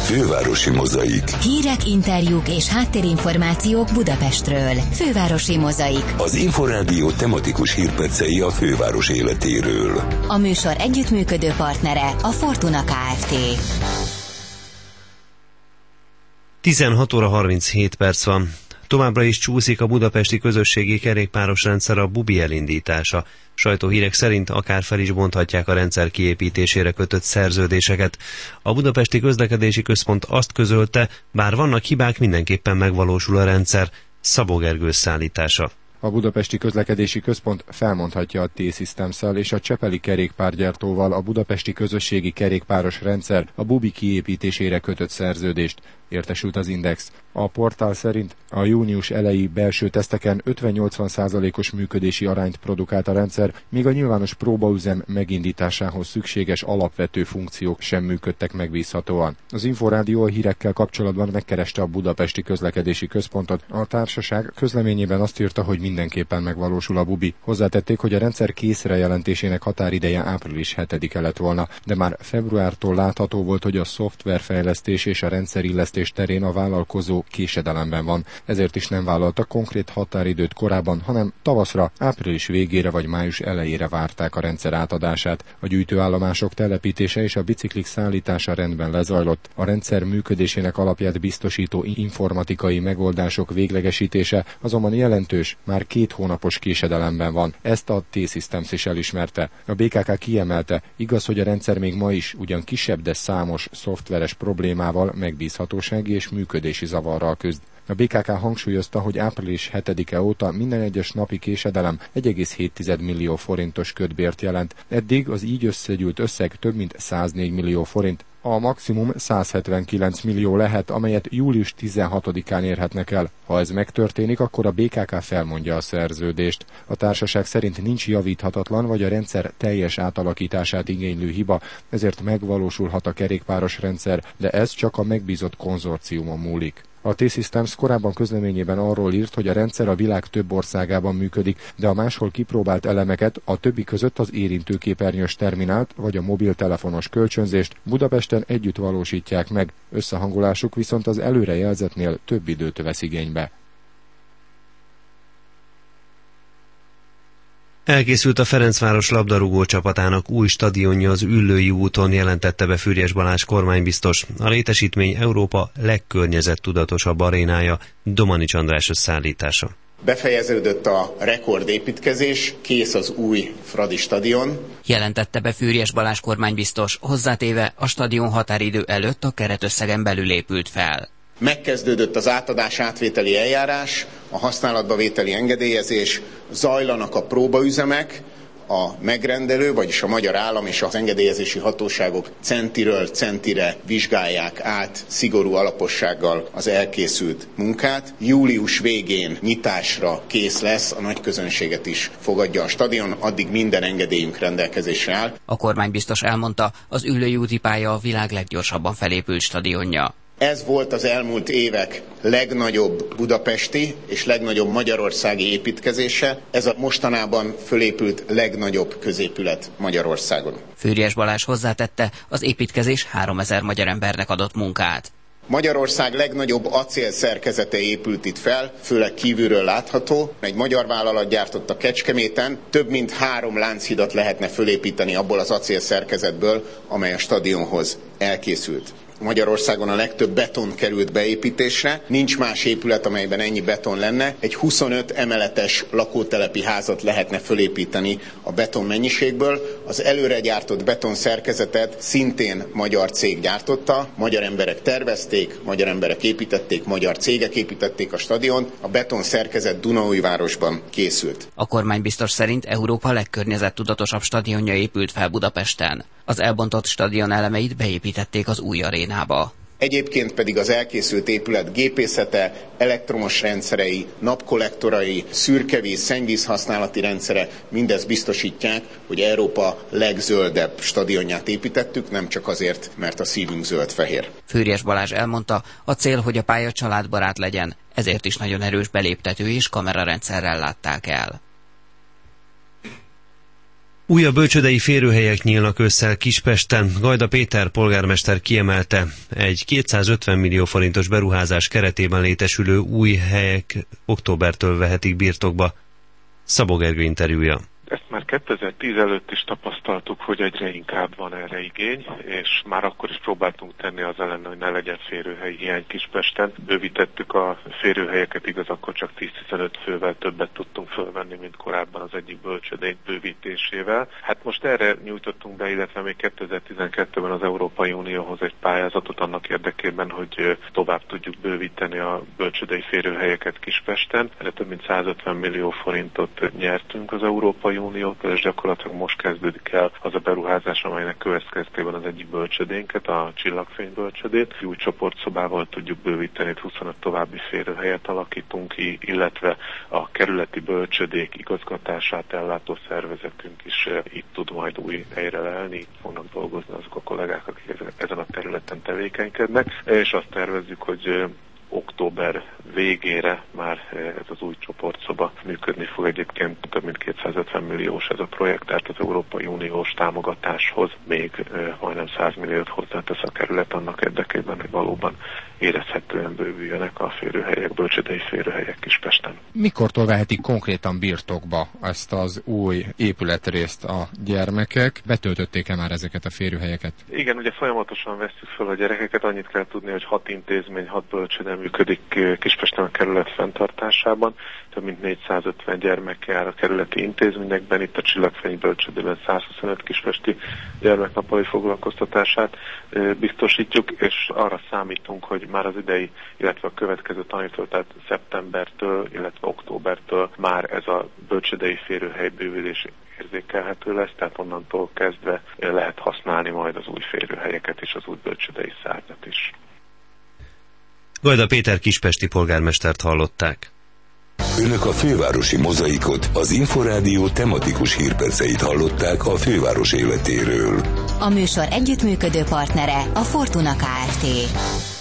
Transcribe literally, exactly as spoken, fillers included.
Fővárosi Mozaik. Hírek, interjúk és háttérinformációk Budapestről. Fővárosi Mozaik. Az Inforádió tematikus hírpercei a főváros életéről. A műsor együttműködő partnere a Fortuna Kft. tizenhat óra harminchét perc van. Továbbra is csúszik a budapesti közösségi kerékpáros rendszer a bubi elindítása. Sajtóhírek szerint akár fel is bonthatják a rendszer kiépítésére kötött szerződéseket. A Budapesti Közlekedési Központ azt közölte, bár vannak hibák, mindenképpen megvalósul a rendszer. Szabó Gergő szállítása. A Budapesti Közlekedési Központ felmondhatja a T-Systems-szel és a csepeli kerékpárgyártóval a budapesti közösségi kerékpáros rendszer a bubi kiépítésére kötött szerződést, értesült az Index. A portál szerint a június eleji belső teszteken ötven-nyolcvan százalékos működési arányt produkált a rendszer, míg a nyilvános próbaüzem megindításához szükséges alapvető funkciók sem működtek megbízhatóan. Az Inforádió a hírekkel kapcsolatban megkereste a Budapesti Közlekedési Központot. A társaság közleményében azt írta, hogy mindenképpen megvalósul a bubi. Hozzátették, hogy a rendszer készre jelentésének határideje április hetedike lett volna, de már februártól látható volt, hogy a szoftverfejlesztés és a rendszerillesztés terén a vállalkozó késedelemben van. Ezért is nem vállaltak konkrét határidőt korábban, hanem tavaszra, április végére vagy május elejére várták a rendszer átadását. A gyűjtőállomások telepítése és a biciklik szállítása rendben lezajlott. A rendszer működésének alapját biztosító informatikai megoldások véglegesítése azonban jelentős, már két hónapos késedelemben van. Ezt a T-Systems is elismerte. A bé ká ká kiemelte, igaz, hogy a rendszer még ma is ugyan kisebb, de számos szoftveres problémával, megbízhatósági és működési zavarral küzd. A bé ká ká hangsúlyozta, hogy április hetedike óta minden egyes napi késedelem egy egész hét millió forintos kötbért jelent. Eddig az így összegyűlt összeg több mint száznégy millió forint. A maximum száz hetvenkilenc millió lehet, amelyet július tizenhatodikán érhetnek el. Ha ez megtörténik, akkor a bé ká ká felmondja a szerződést. A társaság szerint nincs javíthatatlan vagy a rendszer teljes átalakítását igénylő hiba, ezért megvalósulhat a kerékpáros rendszer, de ez csak a megbízott konzorciumon múlik. A T-Systems korábban közleményében arról írt, hogy a rendszer a világ több országában működik, de a máshol kipróbált elemeket, a többi között az érintőképernyős terminált vagy a mobiltelefonos kölcsönzést Budapesten együtt valósítják meg, összehangolásuk viszont az előrejelzetnél több időt vesz igénybe. Elkészült a Ferencváros labdarúgó csapatának új stadionja az Üllői úton, jelentette be Füriyes Balázs kormánybiztos. A létesítmény Európa legkörnyezettudatosabb arénája, Domanics András összeállítása. Befejeződött a rekordépítkezés, kész az új Fradi stadion. Jelentette be Füriyes Balázs kormánybiztos, hozzátéve a stadion határidő előtt a keretösszegen belül épült fel. Megkezdődött az átadás átvételi eljárás, a használatba vételi engedélyezés, zajlanak a próbaüzemek, a megrendelő, vagyis a magyar állam és az engedélyezési hatóságok centiről centire vizsgálják át szigorú alapossággal az elkészült munkát. Július végén nyitásra kész lesz, a nagy közönséget is fogadja a stadion, addig minden engedélyünk rendelkezésre áll. A kormánybiztos elmondta, az Üllői úti pálya a világ leggyorsabban felépült stadionja. Ez volt az elmúlt évek legnagyobb budapesti és legnagyobb magyarországi építkezése. Ez a mostanában fölépült legnagyobb középület Magyarországon. Füriyes Balázs hozzátette, az építkezés háromezer magyar embernek adott munkát. Magyarország legnagyobb acélszerkezete épült itt fel, főleg kívülről látható. Egy magyar vállalat gyártotta Kecskeméten, több mint három lánchidat lehetne fölépíteni abból az acélszerkezetből, amely a stadionhoz elkészült. Magyarországon a legtöbb beton került beépítésre, nincs más épület, amelyben ennyi beton lenne. Egy huszonöt emeletes lakótelepi házat lehetne fölépíteni a beton mennyiségből. Az előre gyártott beton szerkezetet szintén magyar cég gyártotta, magyar emberek tervezték, magyar emberek építették, magyar cégek építették a stadiont. A beton szerkezet Dunaújvárosban készült. A kormánybiztos szerint Európa legkörnyezettudatosabb stadionja épült fel Budapesten. Az elbontott stadion elemeit beépítették az új arénába. Egyébként pedig az elkészült épület gépészete, elektromos rendszerei, napkollektorai, szürkevíz, szennyvíz használati rendszere mindezt biztosítják, hogy Európa legzöldebb stadionját építettük, nem csak azért, mert a szívünk zöld-fehér. Füriyes Balázs elmondta, a cél, hogy a pálya családbarát legyen, ezért is nagyon erős beléptető és kamerarendszerrel látták el. Újabb bölcsődei férőhelyek nyílnak ősszel Kispesten. Gajda Péter polgármester kiemelte, egy kétszázötven millió forintos beruházás keretében létesülő új helyek októbertől vehetik birtokba. Szabó Gergő interjúja. Ezt már kétezer-tíz előtt is tapasztaltuk, hogy egyre inkább van erre igény, és már akkor is próbáltunk tenni az ellen, hogy ne legyen férőhelyi hiány Kispesten. Bővítettük a férőhelyeket, igaz, akkor csak tíz-tizenöt fővel többet tudtunk fölvenni, mint korábban az egyik bölcsödény bővítésével. Hát most erre nyújtottunk be, illetve még kétezer-tizenkettőben az Európai Unióhoz egy pályázatot annak érdekében, hogy tovább tudjuk bővíteni a bölcsödei férőhelyeket Kispesten. Erre több mint százötven millió forintot nyertünk az Európai Uniótól, és gyakorlatilag most kezdődik el az a beruházás, amelynek következtében az egyik bölcsödénket, a Csillagfény bölcsödét új csoportszobával tudjuk bővíteni, huszonöt további férőhelyet alakítunk ki, illetve a kerületi bölcsödék igazgatását ellátó szervezetünk is itt tud majd új helyre leelni, itt fognak dolgozni azok a kollégák, akik ezen a területen tevékenykednek, és azt tervezzük, hogy október végére már ez az új csoportszoba működni fog. Egyébként több mint kétszázötven milliós ez a projekt, tehát az Európai Uniós támogatáshoz még majdnem száz milliót hozzátesz a kerület annak érdekében, hogy valóban érezhetően bővüljenek a férőhelyek, bölcsödei férőhelyek Kispesten. Mikortól vehetik konkrétan birtokba ezt az új épületrészt a gyermekek? Betöltötték-e már ezeket a férőhelyeket? Igen, ugye folyamatosan vesszük fel a gyerekeket, annyit kell tudni, hogy hat intézmény, hat bölcsöde működik Kispesten a kerület fenntartásában. Több mint négyszázötven gyermek jár a kerületi intézményekben, itt a Csillagfény bölcsödében százhuszonöt kispesti gyermeknappali foglalkoztatását biztosítjuk, és arra számítunk, hogy már az idei, illetve a következő tanévtől, tehát szeptembertől, illetve októbertől már ez a bölcsödei férőhely bővülés érzékelhető lesz, tehát onnantól kezdve lehet használni majd az új férőhelyeket és az új bölcsödei szárnyat is. Gajda Péter kispesti polgármestert hallották. Önök a fővárosi mozaikot, az Inforádió tematikus hírperceit hallották a főváros életéről. A műsor együttműködő partnere a Fortuna Kft.